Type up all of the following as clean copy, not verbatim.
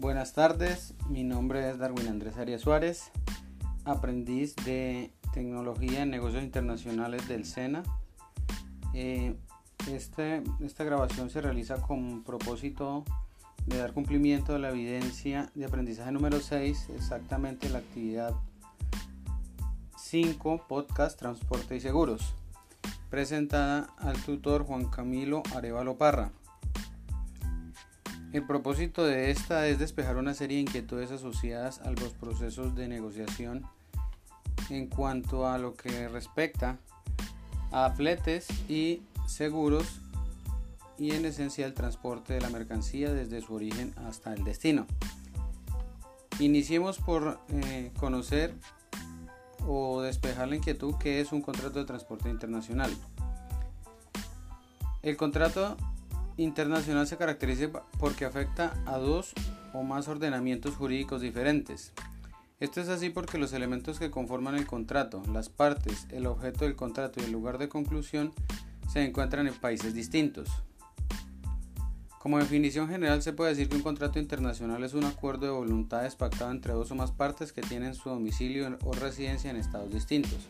Buenas tardes, mi nombre es Darwin Andrés Arias Suárez, aprendiz de Tecnología en Negocios Internacionales del SENA. Esta grabación se realiza con propósito de dar cumplimiento a la evidencia de aprendizaje número 6, exactamente la actividad 5, podcast, transporte y seguros, presentada al tutor Juan Camilo Arévalo Parra. El propósito de esta es despejar una serie de inquietudes asociadas a los procesos de negociación en cuanto a lo que respecta a fletes y seguros y en esencia el transporte de la mercancía desde su origen hasta el destino. Iniciemos por conocer o despejar la inquietud que es un contrato de transporte internacional. El contrato internacional se caracteriza porque afecta a dos o más ordenamientos jurídicos diferentes. Esto es así porque los elementos que conforman el contrato, las partes, el objeto del contrato y el lugar de conclusión se encuentran en países distintos. Como definición general se puede decir que un contrato internacional es un acuerdo de voluntades pactado entre dos o más partes que tienen su domicilio o residencia en estados distintos.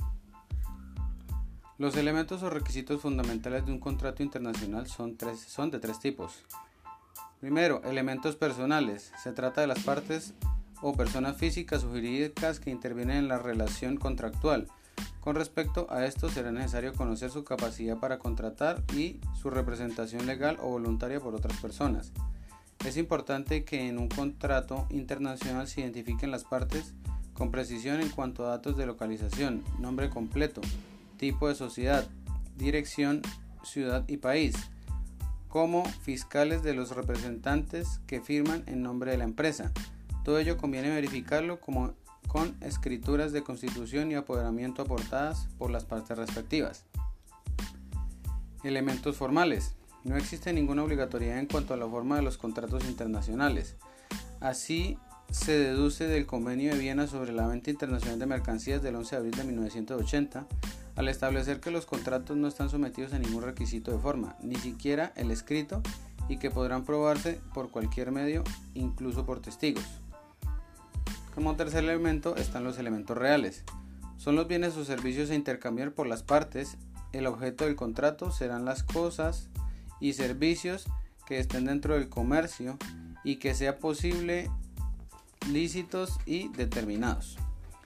Los elementos o requisitos fundamentales de un contrato internacional son de tres tipos. Primero, elementos personales. Se trata de las partes o personas físicas o jurídicas que intervienen en la relación contractual. Con respecto a esto será necesario conocer su capacidad para contratar y su representación legal o voluntaria por otras personas. Es importante que en un contrato internacional se identifiquen las partes con precisión en cuanto a datos de localización, nombre completo, tipo de sociedad, dirección, ciudad y país, como fiscales de los representantes que firman en nombre de la empresa. Todo ello conviene verificarlo con escrituras de constitución y apoderamiento aportadas por las partes respectivas. Elementos formales. No existe ninguna obligatoriedad en cuanto a la forma de los contratos internacionales. Así se deduce del Convenio de Viena sobre la venta internacional de mercancías del 11 de abril de 1980, al establecer que los contratos no están sometidos a ningún requisito de forma, ni siquiera el escrito, y que podrán probarse por cualquier medio, incluso por testigos. Como tercer elemento están los elementos reales. Son los bienes o servicios a intercambiar por las partes. El objeto del contrato serán las cosas y servicios que estén dentro del comercio y que sea posible lícitos y determinados.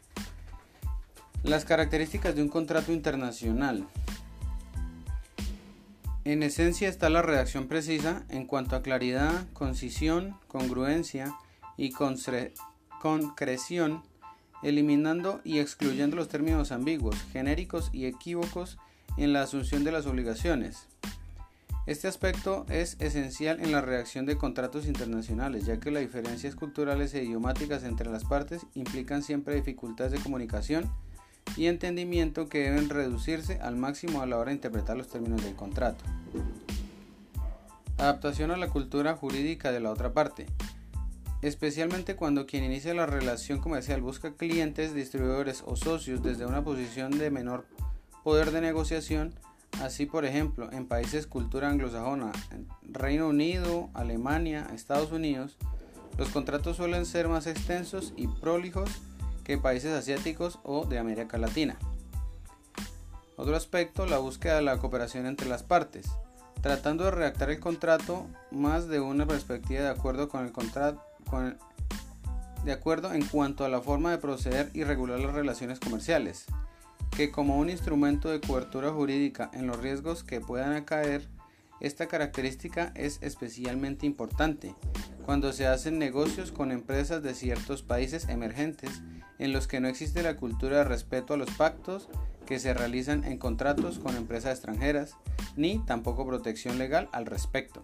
Las características de un contrato internacional. En esencia está la redacción precisa en cuanto a claridad, concisión, congruencia y concreción, eliminando y excluyendo los términos ambiguos, genéricos y equívocos en la asunción de las obligaciones. Este aspecto es esencial en la redacción de contratos internacionales, ya que las diferencias culturales e idiomáticas entre las partes implican siempre dificultades de comunicación y entendimiento que deben reducirse al máximo a la hora de interpretar los términos del contrato. Adaptación a la cultura jurídica de la otra parte, especialmente cuando quien inicia la relación comercial busca clientes, distribuidores o socios desde una posición de menor poder de negociación. Así, por ejemplo, en países cultura anglosajona, Reino Unido, Alemania, Estados Unidos, los contratos suelen ser más extensos y prolijos que países asiáticos o de América Latina. Otro aspecto, la búsqueda de la cooperación entre las partes, tratando de redactar el contrato más de una perspectiva de acuerdo en cuanto a la forma de proceder y regular las relaciones comerciales, que como un instrumento de cobertura jurídica en los riesgos que puedan acaer. Esta característica es especialmente importante cuando se hacen negocios con empresas de ciertos países emergentes en los que no existe la cultura de respeto a los pactos que se realizan en contratos con empresas extranjeras, ni tampoco protección legal al respecto.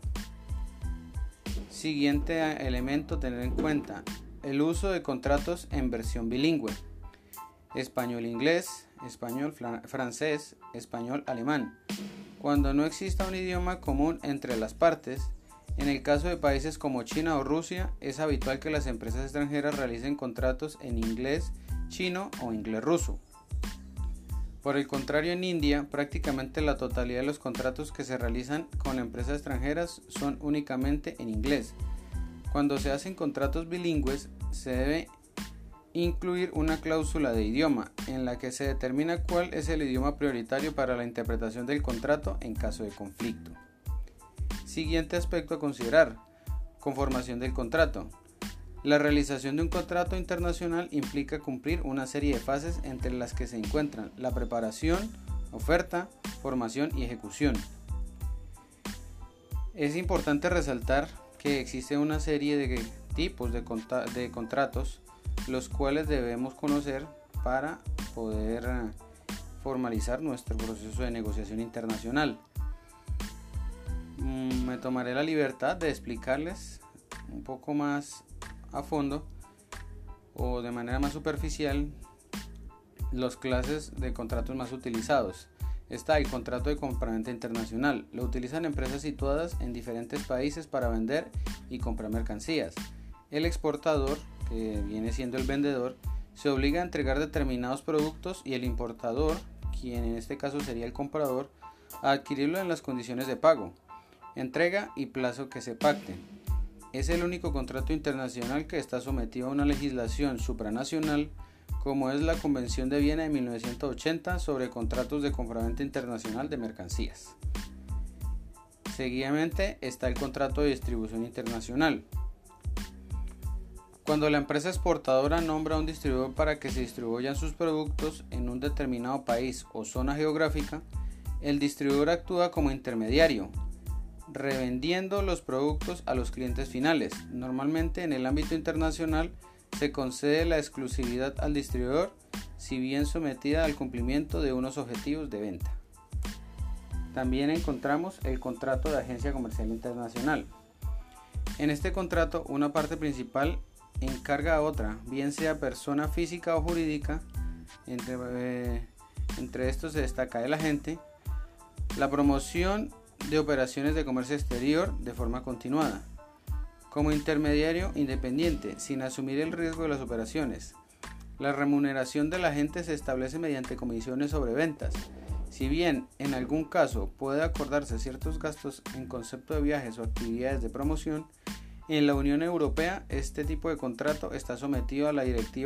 Siguiente elemento a tener en cuenta: el uso de contratos en versión bilingüe, español-inglés, español-francés, español-alemán, cuando no exista un idioma común entre las partes. En el caso de países como China o Rusia, es habitual que las empresas extranjeras realicen contratos en inglés chino o inglés ruso. Por el contrario, en India, prácticamente la totalidad de los contratos que se realizan con empresas extranjeras son únicamente en inglés, Cuando se hacen contratos bilingües, se debe incluir una cláusula de idioma en la que se determina cuál es el idioma prioritario para la interpretación del contrato en caso de conflicto. Siguiente aspecto a considerar: conformación del contrato. La realización de un contrato internacional implica cumplir una serie de fases entre las que se encuentran la preparación, oferta, formación y ejecución. Es importante resaltar que existe una serie de tipos de contratos los cuales debemos conocer para poder formalizar nuestro proceso de negociación internacional. Me tomaré la libertad de explicarles un poco más a fondo o de manera más superficial las clases de contratos más utilizados. Está el contrato de compraventa internacional. Lo utilizan empresas situadas en diferentes países para vender y comprar mercancías. El exportador, que viene siendo el vendedor, se obliga a entregar determinados productos y el importador, quien en este caso sería el comprador, a adquirirlo en las condiciones de pago, entrega y plazo que se pacten. Es el único contrato internacional que está sometido a una legislación supranacional, como es la Convención de Viena de 1980 sobre contratos de compraventa internacional de mercancías. Seguidamente está el contrato de distribución internacional. Cuando la empresa exportadora nombra a un distribuidor para que se distribuyan sus productos en un determinado país o zona geográfica, el distribuidor actúa como intermediario, revendiendo los productos a los clientes finales. Normalmente en el ámbito internacional se concede la exclusividad al distribuidor, si bien sometida al cumplimiento de unos objetivos de venta. También encontramos el contrato de agencia comercial internacional. En este contrato, una parte principal encarga a otra, bien sea persona física o jurídica, entre estos se destaca el agente, la promoción de operaciones de comercio exterior de forma continuada, como intermediario independiente, sin asumir el riesgo de las operaciones. La remuneración del agente se establece mediante comisiones sobre ventas. Si bien en algún caso puede acordarse ciertos gastos en concepto de viajes o actividades de promoción, en la Unión Europea este tipo de contrato está sometido a la Directiva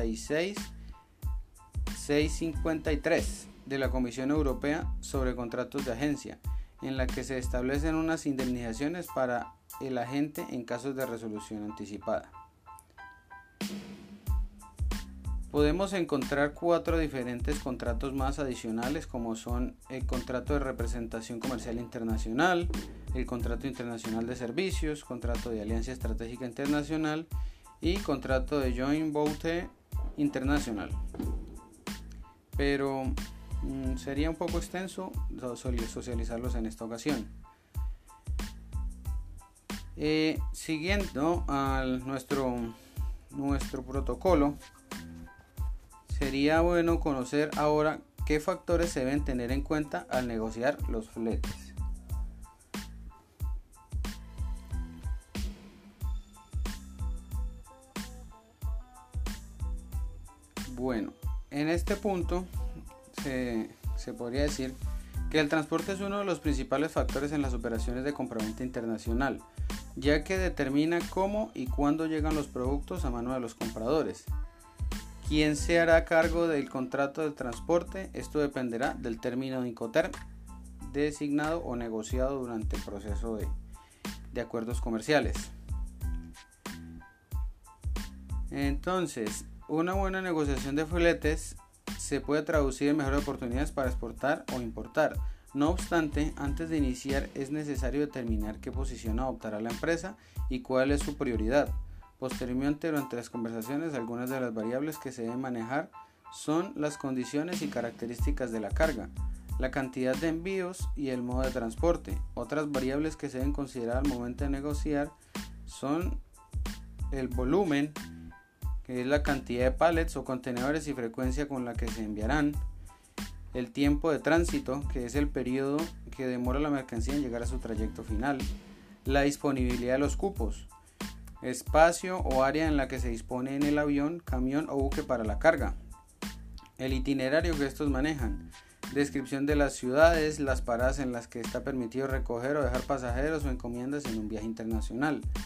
86/653 de la Comisión Europea sobre contratos de agencia, en la que se establecen unas indemnizaciones para el agente en casos de resolución anticipada. Podemos encontrar 4 diferentes contratos más adicionales, como son el contrato de representación comercial internacional, el contrato internacional de servicios, contrato de alianza estratégica internacional y contrato de joint venture internacional. Pero sería un poco extenso socializarlos en esta ocasión. Siguiendo a nuestro protocolo, sería bueno conocer ahora qué factores se deben tener en cuenta al negociar los fletes. Bueno, en este punto se podría decir que el transporte es uno de los principales factores en las operaciones de compraventa internacional, ya que determina cómo y cuándo llegan los productos a mano de los compradores. ¿Quién se hará cargo del contrato de transporte? Esto dependerá del término de Incoterm designado o negociado durante el proceso de acuerdos comerciales. Entonces, una buena negociación de fletes se puede traducir en mejores oportunidades para exportar o importar. No obstante, antes de iniciar es necesario determinar qué posición adoptará la empresa y cuál es su prioridad. Posteriormente, durante las conversaciones, algunas de las variables que se deben manejar son las condiciones y características de la carga, la cantidad de envíos y el modo de transporte. Otras variables que se deben considerar al momento de negociar son el volumen, que es la cantidad de pallets o contenedores y frecuencia con la que se enviarán, el tiempo de tránsito, que es el periodo que demora la mercancía en llegar a su trayecto final, la disponibilidad de los cupos, espacio o área en la que se dispone en el avión, camión o buque para la carga, el itinerario que estos manejan, descripción de las ciudades, las paradas en las que está permitido recoger o dejar pasajeros o encomiendas en un viaje internacional,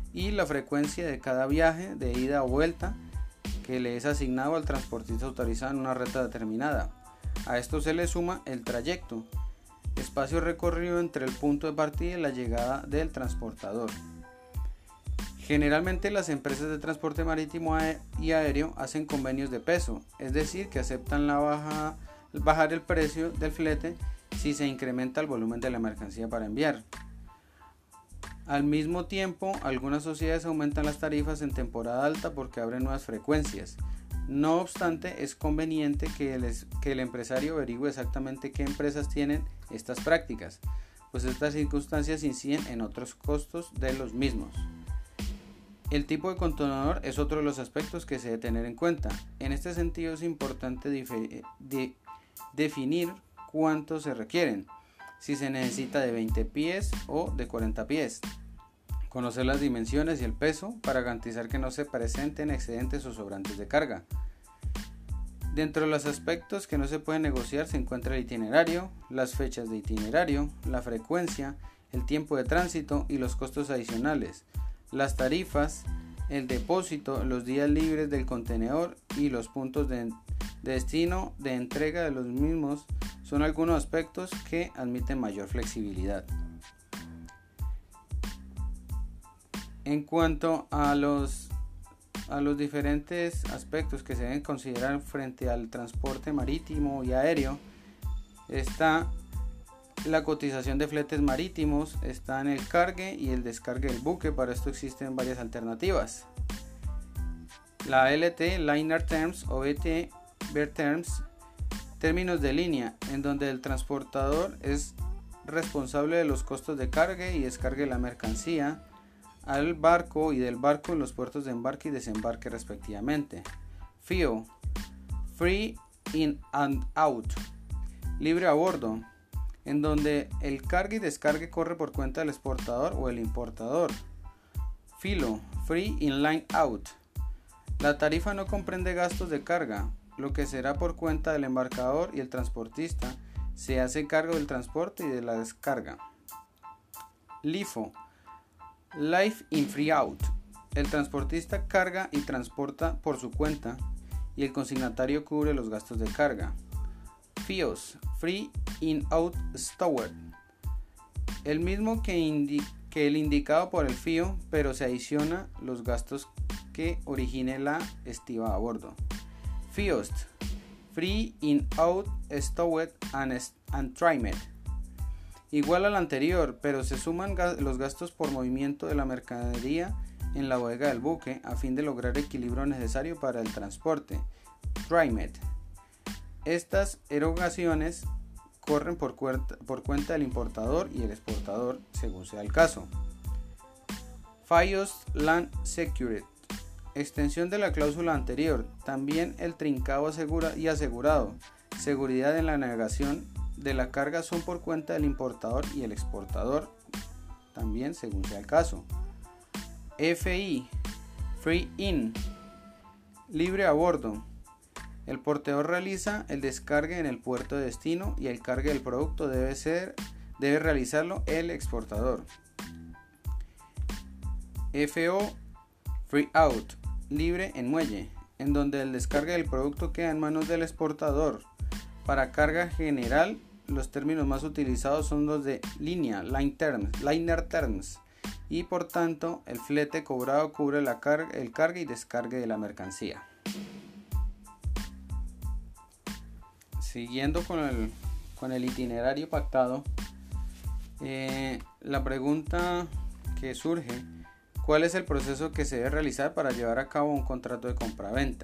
y la frecuencia de cada viaje de ida o vuelta que le es asignado al transportista autorizado en una ruta determinada. A esto se le suma el trayecto, espacio recorrido entre el punto de partida y la llegada del transportador. Generalmente las empresas de transporte marítimo y aéreo hacen convenios de peso, es decir, que aceptan bajar el precio del flete si se incrementa el volumen de la mercancía para enviar. Al mismo tiempo, algunas sociedades aumentan las tarifas en temporada alta porque abren nuevas frecuencias. No obstante, es conveniente que el empresario averigüe exactamente qué empresas tienen estas prácticas, pues estas circunstancias inciden en otros costos de los mismos. El tipo de contenedor es otro de los aspectos que se debe tener en cuenta. En este sentido es importante definir cuántos se requieren, si se necesita de 20 pies o de 40 pies. Conocer las dimensiones y el peso para garantizar que no se presenten excedentes o sobrantes de carga. Dentro de los aspectos que no se pueden negociar se encuentra el itinerario, las fechas de itinerario, la frecuencia, el tiempo de tránsito y los costos adicionales, las tarifas, el depósito, los días libres del contenedor y los puntos de destino de entrega de los mismos son algunos aspectos que admiten mayor flexibilidad. En cuanto a los diferentes aspectos que se deben considerar frente al transporte marítimo y aéreo, está la cotización de fletes marítimos, está en el cargue y el descargue del buque. Para esto existen varias alternativas. La LT, Liner Terms, o BT, Bear Terms, términos de línea, en donde el transportador es responsable de los costos de cargue y descargue de la mercancía al barco y del barco en los puertos de embarque y desembarque respectivamente. FIO, Free In and Out, libre a bordo, en donde el cargue y descargue corre por cuenta del exportador o el importador. FILO, Free In Line Out, la tarifa no comprende gastos de carga, lo que será por cuenta del embarcador, y el transportista se hace cargo del transporte y de la descarga. LIFO, Life in Free Out, el transportista carga y transporta por su cuenta y el consignatario cubre los gastos de carga. FIOS, Free In Out Stowed, el mismo que el indicado por el FIO, pero se adiciona los gastos que origine la estiva a bordo. FIOST, Free In Out Stowed and Trimmed, igual al anterior, pero se suman los gastos por movimiento de la mercadería en la bodega del buque a fin de lograr el equilibrio necesario para el transporte. Trimmed. Estas erogaciones corren por cuenta del importador y el exportador, según sea el caso. FIOS Land Secured, extensión de la cláusula anterior, también el trincado asegurado, seguridad en la navegación de la carga son por cuenta del importador y el exportador, también según sea el caso. FI, Free In, libre a bordo. El porteador realiza el descargue en el puerto de destino y el cargue del producto debe realizarlo el exportador. FO, Free Out, libre en muelle, en donde el descargue del producto queda en manos del exportador. Para carga general, los términos más utilizados son los de línea, Liner Terms, y por tanto el flete cobrado cubre el cargue y descargue de la mercancía. Siguiendo con el itinerario pactado, la pregunta que surge: ¿cuál es el proceso que se debe realizar para llevar a cabo un contrato de compraventa?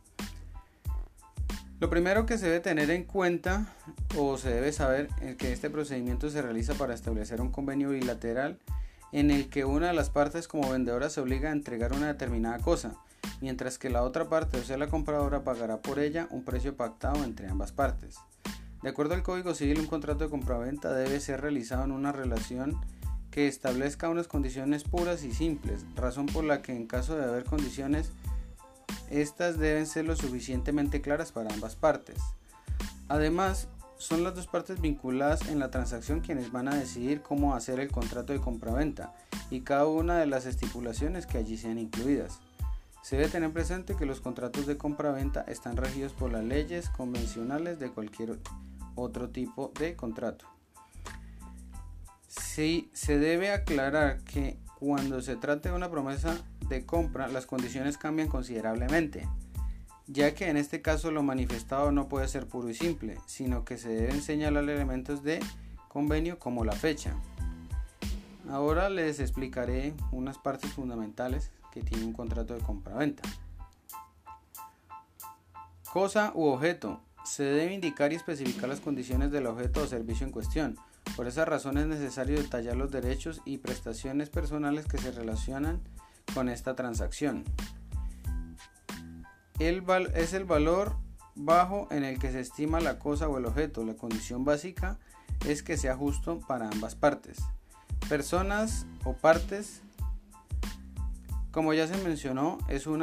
Lo primero que se debe tener en cuenta o se debe saber es que este procedimiento se realiza para establecer un convenio bilateral en el que una de las partes como vendedora se obliga a entregar una determinada cosa, mientras que la otra parte, o sea la compradora, pagará por ella un precio pactado entre ambas partes. De acuerdo al Código Civil, un contrato de compraventa debe ser realizado en una relación que establezca unas condiciones puras y simples, razón por la que en caso de haber condiciones, estas deben ser lo suficientemente claras para ambas partes. Además, son las dos partes vinculadas en la transacción quienes van a decidir cómo hacer el contrato de compraventa y cada una de las estipulaciones que allí sean incluidas. Se debe tener presente que los contratos de compraventa están regidos por las leyes convencionales de cualquier otro tipo de contrato. Sí, se debe aclarar que cuando se trata de una promesa de compra, las condiciones cambian considerablemente, ya que en este caso lo manifestado no puede ser puro y simple, sino que se deben señalar elementos de convenio como la fecha. Ahora les explicaré unas partes fundamentales que tiene un contrato de compraventa. Cosa u objeto. Se debe indicar y especificar las condiciones del objeto o servicio en cuestión. Por esa razón es necesario detallar los derechos y prestaciones personales que se relacionan con esta transacción. Es el valor bajo en el que se estima la cosa o el objeto. La condición básica es que sea justo para ambas partes. Personas o partes, como ya se mencionó,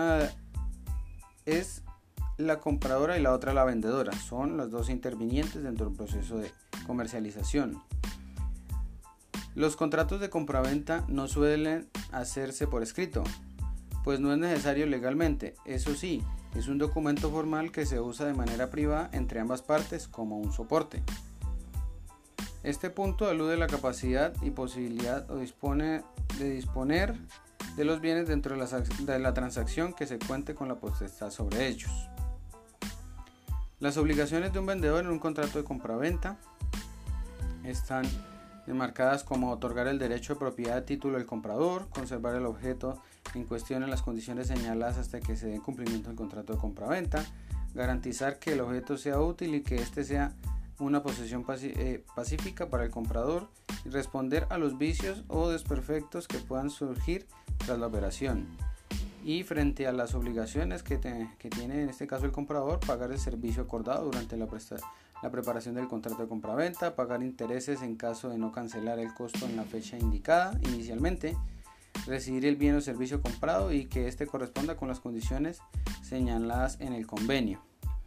es la compradora y la otra la vendedora. Son las dos intervinientes dentro del proceso de comercialización. Los contratos de compraventa no suelen hacerse por escrito, pues no es necesario legalmente. Eso sí, es un documento formal que se usa de manera privada entre ambas partes como un soporte. Este punto alude a la capacidad y posibilidad de disponer de los bienes dentro de la transacción que se cuente con la potestad sobre ellos. Las obligaciones de un vendedor en un contrato de compraventa están enmarcadas como otorgar el derecho de propiedad a título del comprador, conservar el objeto en cuestión en las condiciones señaladas hasta que se dé cumplimiento del contrato de compraventa, garantizar que el objeto sea útil y que éste sea una posesión pacífica para el comprador y responder a los vicios o desperfectos que puedan surgir tras la operación. Y frente a las obligaciones que tiene en este caso el comprador, pagar el servicio acordado durante la preparación del contrato de compraventa, pagar intereses en caso de no cancelar el costo en la fecha indicada inicialmente, recibir el bien o servicio comprado y que éste corresponda con las condiciones señaladas en el convenio.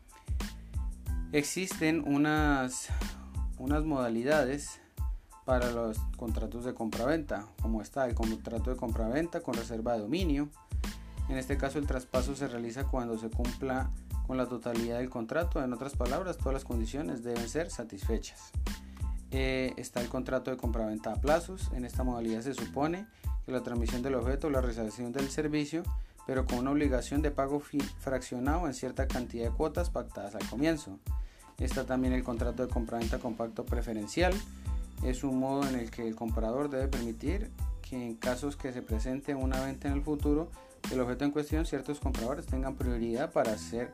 Existen unas modalidades para los contratos de compraventa, como está el contrato de compraventa con reserva de dominio. En este caso el traspaso se realiza cuando se cumpla con la totalidad del contrato. En otras palabras, todas las condiciones deben ser satisfechas. Está el contrato de compraventa a plazos. En esta modalidad se supone que la transmisión del objeto o la realización del servicio, pero con una obligación de pago fraccionado en cierta cantidad de cuotas pactadas al comienzo. Está también el contrato de compraventa con pacto preferencial. Es un modo en el que el comprador debe permitir que en casos que se presente una venta en el futuro del objeto en cuestión, ciertos compradores tengan prioridad para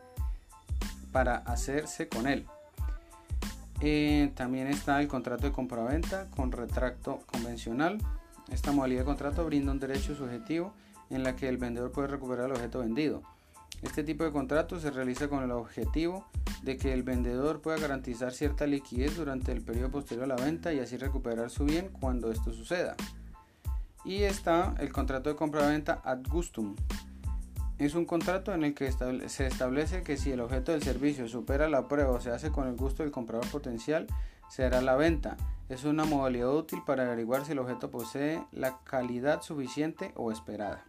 hacerse con él. También está el contrato de compraventa con retracto convencional. Esta modalidad de contrato brinda un derecho subjetivo en la que el vendedor puede recuperar el objeto vendido. Este tipo de contrato se realiza con el objetivo de que el vendedor pueda garantizar cierta liquidez durante el periodo posterior a la venta y así recuperar su bien cuando esto suceda. Y está el contrato de compraventa ad gustum. Es un contrato en el que se establece que si el objeto del servicio supera la prueba o se hace con el gusto del comprador potencial, se hará la venta. Es una modalidad útil para averiguar si el objeto posee la calidad suficiente o esperada.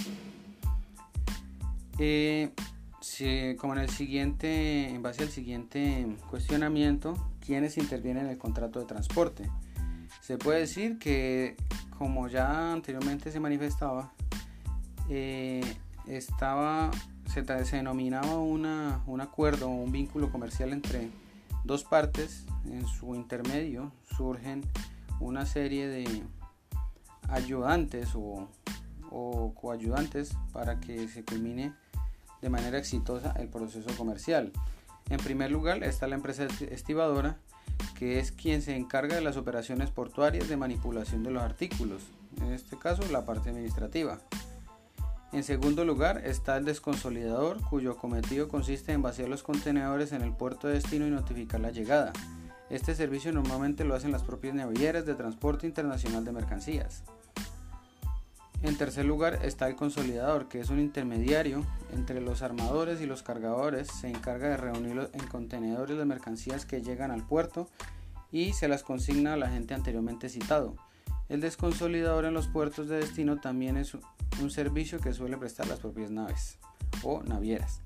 Como en base al siguiente cuestionamiento, ¿quiénes intervienen en el contrato de transporte? Se puede decir que, como ya anteriormente se manifestaba, se denominaba un acuerdo o un vínculo comercial entre dos partes. En su intermedio surgen una serie de ayudantes o coayudantes para que se culmine de manera exitosa el proceso comercial. En primer lugar está la empresa estibadora, que es quien se encarga de las operaciones portuarias de manipulación de los artículos, en este caso la parte administrativa. En segundo lugar está el desconsolidador, cuyo cometido consiste en vaciar los contenedores en el puerto de destino y notificar la llegada. Este servicio normalmente lo hacen las propias navieras de transporte internacional de mercancías. En tercer lugar está el consolidador, que es un intermediario entre los armadores y los cargadores. Se encarga de reunir en contenedores las mercancías que llegan al puerto y se las consigna al agente anteriormente citado. El desconsolidador en los puertos de destino también es un servicio que suele prestar las propias naves o navieras.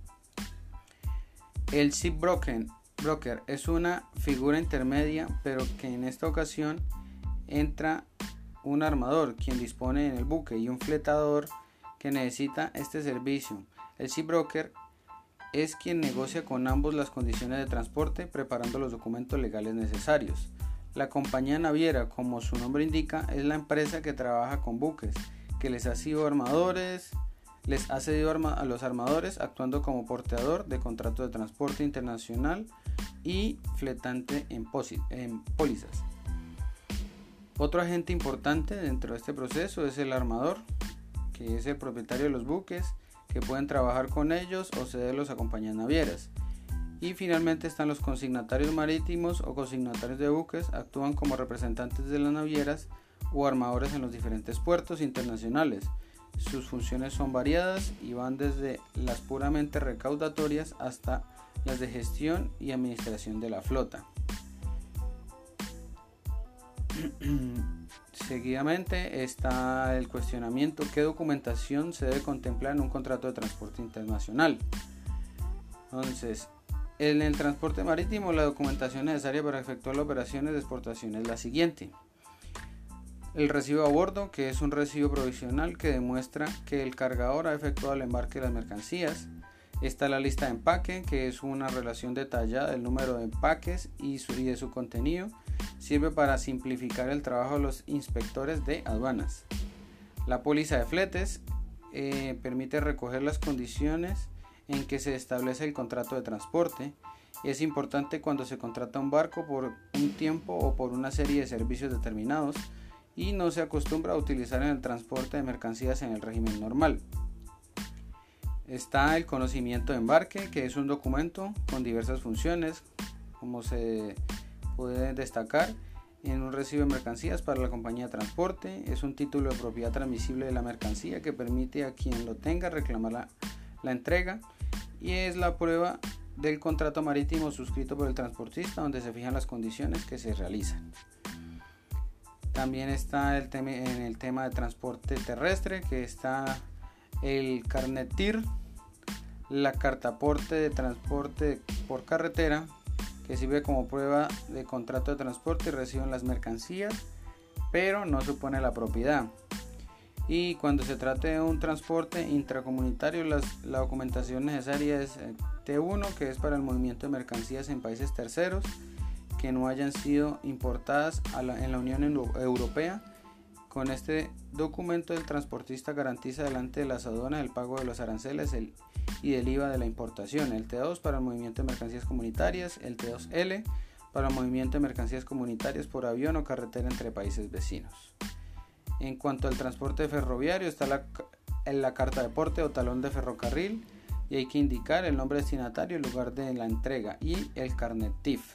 El shipbroker es una figura intermedia, pero que en esta ocasión entra un armador, quien dispone en el buque, y un fletador que necesita este servicio. El shipbroker es quien negocia con ambos las condiciones de transporte, preparando los documentos legales necesarios. La compañía naviera, como su nombre indica, es la empresa que trabaja con buques, que les ha cedido a los armadores, actuando como porteador de contratos de transporte internacional y fletante en pólizas. Otro agente importante dentro de este proceso es el armador, que es el propietario de los buques, que pueden trabajar con ellos o cederlos a compañías navieras. Y finalmente están los consignatarios marítimos o consignatarios de buques, actúan como representantes de las navieras o armadores en los diferentes puertos internacionales. Sus funciones son variadas y van desde las puramente recaudatorias hasta las de gestión y administración de la flota. Seguidamente está el cuestionamiento: ¿qué documentación se debe contemplar en un contrato de transporte internacional? Entonces, en el transporte marítimo, la documentación necesaria para efectuar las operaciones de exportación es la siguiente: el recibo a bordo, que es un recibo provisional que demuestra que el cargador ha efectuado el embarque de las mercancías. Está la lista de empaque, que es una relación detallada del número de empaques y de su contenido. Sirve para simplificar el trabajo de los inspectores de aduanas. La póliza de fletes permite recoger las condiciones en que se establece el contrato de transporte. Es importante cuando se contrata un barco por un tiempo o por una serie de servicios determinados, y no se acostumbra a utilizar en el transporte de mercancías en el régimen normal. Está el conocimiento de embarque, que es un documento con diversas funciones, como se puede destacar en un recibo de mercancías para la compañía de transporte. Es un título de propiedad transmisible de la mercancía que permite a quien lo tenga reclamar la entrega, y es la prueba del contrato marítimo suscrito por el transportista, donde se fijan las condiciones que se realizan. También está en el tema de transporte terrestre, que está el carnet TIR, la cartaporte de transporte por carretera, que sirve como prueba de contrato de transporte y recibo en las mercancías, pero no supone la propiedad. Y cuando se trate de un transporte intracomunitario, la documentación necesaria es T1, que es para el movimiento de mercancías en países terceros que no hayan sido importadas en la Unión Europea. Con este documento, el transportista garantiza delante de las aduanas el pago de los aranceles y del IVA de la importación. El T2 para el movimiento de mercancías comunitarias, el T2L para el movimiento de mercancías comunitarias por avión o carretera entre países vecinos. En cuanto al transporte ferroviario, está la carta de porte o talón de ferrocarril, y hay que indicar el nombre destinatario, el lugar de la entrega y el carnet TIF.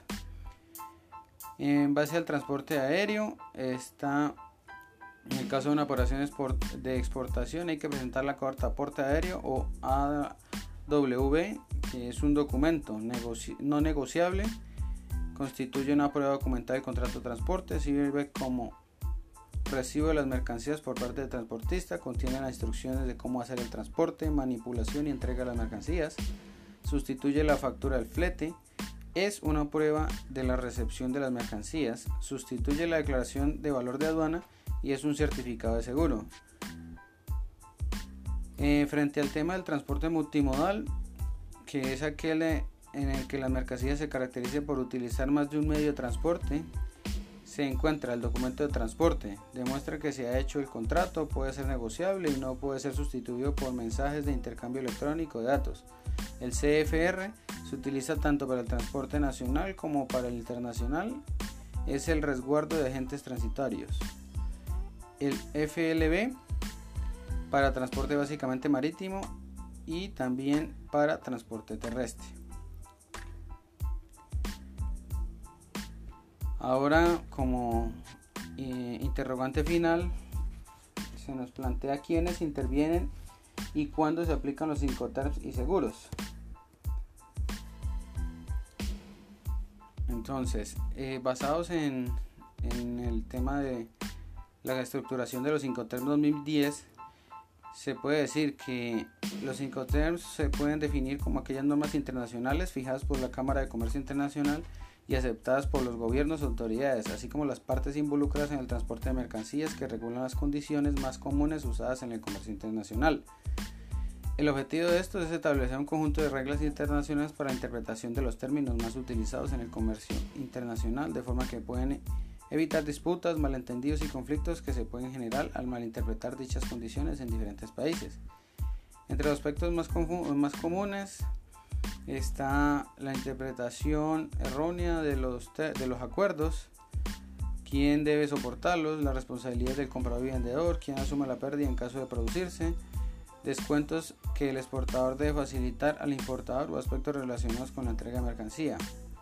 En base al transporte aéreo, está en el caso de una operación de exportación, hay que presentar la carta de porte aéreo o AW, que es un documento no negociable, constituye una prueba documental del contrato de transporte, sirve como recibo de las mercancías por parte del transportista, contiene las instrucciones de cómo hacer el transporte, manipulación y entrega de las mercancías, sustituye la factura del flete, es una prueba de la recepción de las mercancías, sustituye la declaración de valor de aduana y es un certificado de seguro. Frente al tema del transporte multimodal, que es aquel en el que las mercancías se caracterizan por utilizar más de un medio de transporte, se encuentra el documento de transporte. Demuestra que se ha hecho el contrato, puede ser negociable y no puede ser sustituido por mensajes de intercambio electrónico de datos. El CFR se utiliza tanto para el transporte nacional como para el internacional. Es el resguardo de agentes transitorios. El FLB para transporte básicamente marítimo y también para transporte terrestre. Ahora, como interrogante final, se nos plantea quiénes intervienen y cuándo se aplican los Incoterms y seguros. Entonces, basados en el tema de la estructuración de los Incoterms 2010, se puede decir que los Incoterms se pueden definir como aquellas normas internacionales fijadas por la Cámara de Comercio Internacional y aceptadas por los gobiernos o autoridades, así como las partes involucradas en el transporte de mercancías que regulan las condiciones más comunes usadas en el comercio internacional. El objetivo de esto es establecer un conjunto de reglas internacionales para la interpretación de los términos más utilizados en el comercio internacional, de forma que pueden evitar disputas, malentendidos y conflictos que se pueden generar al malinterpretar dichas condiciones en diferentes países. Entre los aspectos más comunes está la interpretación errónea de los acuerdos, quién debe soportarlos, la responsabilidad del comprador y vendedor, quién asume la pérdida en caso de producirse, descuentos que el exportador debe facilitar al importador o aspectos relacionados con la entrega de mercancía.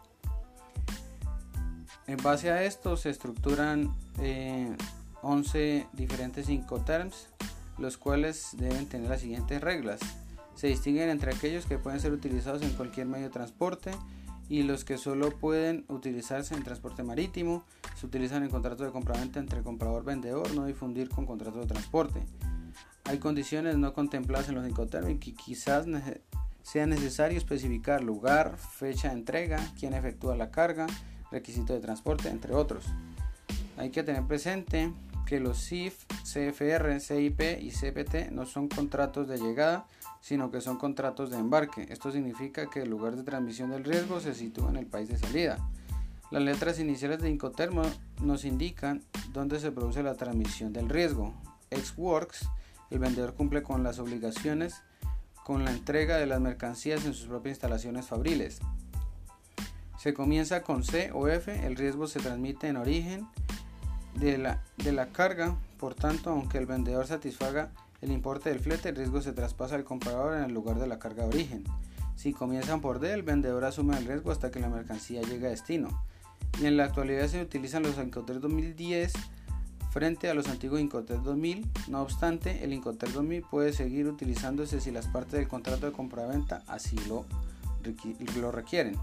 En base a esto se estructuran 11 diferentes Incoterms, los cuales deben tener las siguientes reglas. Se distinguen entre aquellos que pueden ser utilizados en cualquier medio de transporte y los que solo pueden utilizarse en transporte marítimo. Se utilizan en contratos de compraventa entre comprador-vendedor, no difundir con contratos de transporte. Hay condiciones no contempladas en los Incoterms y que quizás sea necesario especificar lugar, fecha de entrega, quién efectúa la carga, requisito de transporte, entre otros. Hay que tener presente que los CIF, CFR, CIP y CPT no son contratos de llegada, sino que son contratos de embarque. Esto significa que el lugar de transmisión del riesgo se sitúa en el país de salida. Las letras iniciales de Incoterm nos indican dónde se produce la transmisión del riesgo. Ex-works, el vendedor cumple con las obligaciones con la entrega de las mercancías en sus propias instalaciones fabriles. Se comienza con C o F, el riesgo se transmite en origen de la carga, por tanto, aunque el vendedor satisfaga el importe del flete, el riesgo se traspasa al comprador en el lugar de la carga de origen. Si comienzan por D, el vendedor asume el riesgo hasta que la mercancía llegue a destino. Y en la actualidad se utilizan los Incoterms 2010 frente a los antiguos Incoterms 2000. No obstante, el Incoterm 2000 puede seguir utilizándose si las partes del contrato de compraventa así lo requieren.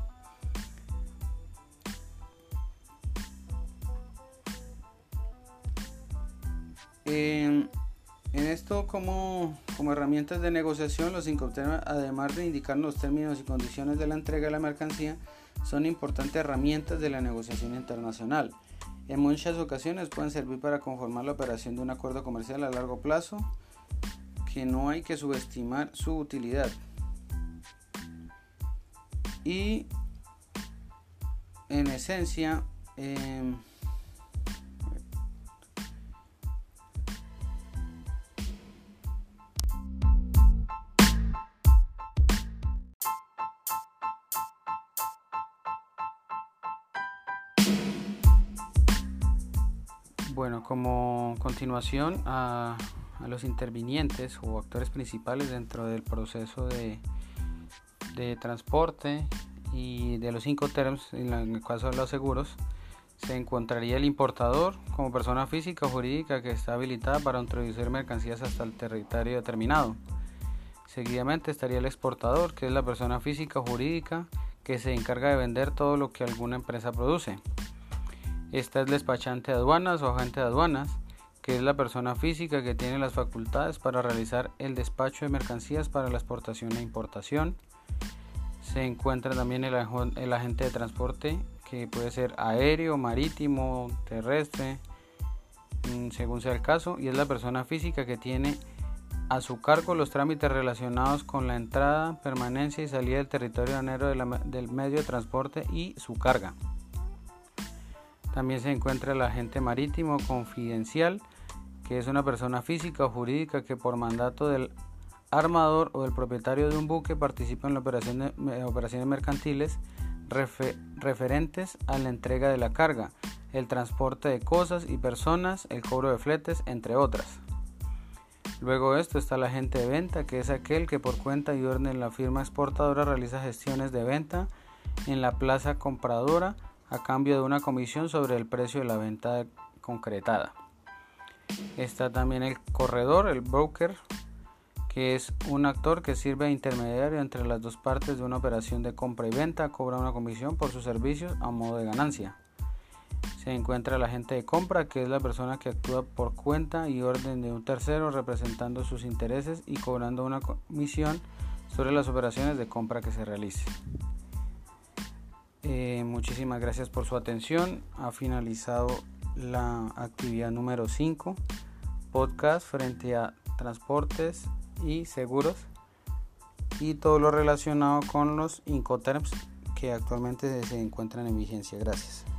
En esto, como herramientas de negociación, los Incoterms, además de indicar los términos y condiciones de la entrega de la mercancía, son importantes herramientas de la negociación internacional. En muchas ocasiones pueden servir para conformar la operación de un acuerdo comercial a largo plazo, que no hay que subestimar su utilidad. Y en esencia, bueno, como continuación a los intervinientes o actores principales dentro del proceso de transporte y de los Incoterms, en el caso de los seguros, se encontraría el importador como persona física o jurídica que está habilitada para introducir mercancías hasta el territorio determinado. Seguidamente estaría el exportador, que es la persona física o jurídica que se encarga de vender todo lo que alguna empresa produce. Esta es el despachante de aduanas o agente de aduanas, que es la persona física que tiene las facultades para realizar el despacho de mercancías para la exportación e importación. Se encuentra también el agente de transporte, que puede ser aéreo, marítimo, terrestre, según sea el caso, y es la persona física que tiene a su cargo los trámites relacionados con la entrada, permanencia y salida del territorio aduanero del medio de transporte y su carga. También se encuentra el agente marítimo confidencial, que es una persona física o jurídica que por mandato del armador o del propietario de un buque participa en las operaciones mercantiles referentes a la entrega de la carga, el transporte de cosas y personas, el cobro de fletes, entre otras. Luego de esto está el agente de venta, que es aquel que por cuenta y orden de la firma exportadora realiza gestiones de venta en la plaza compradora a cambio de una comisión sobre el precio de la venta concretada. Está también el corredor, el broker, que es un actor que sirve de intermediario entre las dos partes de una operación de compra y venta, cobra una comisión por sus servicios a modo de ganancia. Se encuentra el agente de compra, que es la persona que actúa por cuenta y orden de un tercero, representando sus intereses y cobrando una comisión sobre las operaciones de compra que se realicen. Muchísimas gracias por su atención. Ha finalizado la actividad número 5, podcast frente a transportes y seguros y todo lo relacionado con los Incoterms que actualmente se encuentran en vigencia. Gracias.